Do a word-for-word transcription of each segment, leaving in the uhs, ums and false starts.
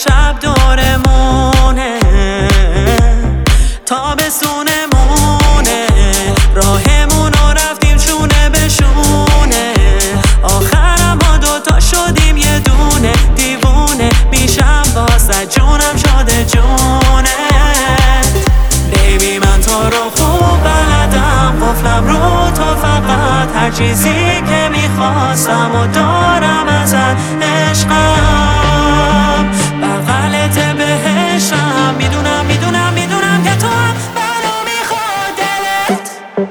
شب دورمونه، تابستونمونه، راهمون رو رفتیم شونه به شونه، آخرم ما دوتا شدیم یه دونه، دیوونه میشم واسه جونم شده جونه. بیبی من تو رو خوب بلدم، قفلم رو تو فقط، هر چیزی که میخواستم و دارم ازت، عشقم بغلت بهشم، میدونم میدونم میدونم که تو هم منو میخواد دلت.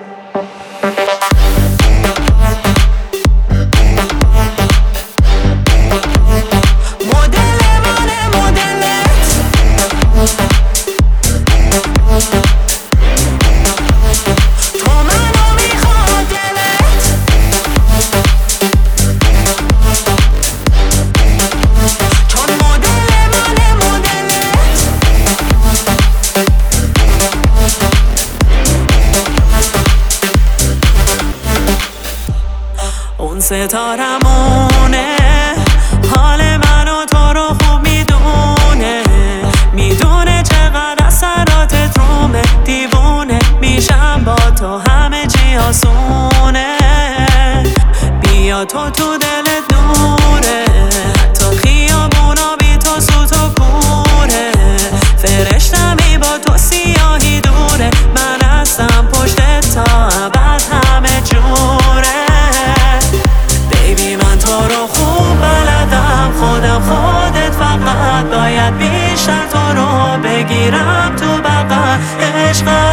مدل منه مدلت، تو منو میخواد دلت، چون مدل منه مدلت. اون ستارمونه، حال منو تو رو خوب میدونه، میدونه چقدر اثراتت رومه، دیوونه میشم با تو همه چی آسونه. بیا تو تو دلت نوره، حتی خیابونا بی تو سوت و کوره، فرشتمی با تو سیاهی دوره، من هستم پشتت تا ابد همه جوره. بیبی من تو رو خوب بلدم، خودم خودت فقط، باید بیشتر تو رو بگیرم تو بغل، عشقم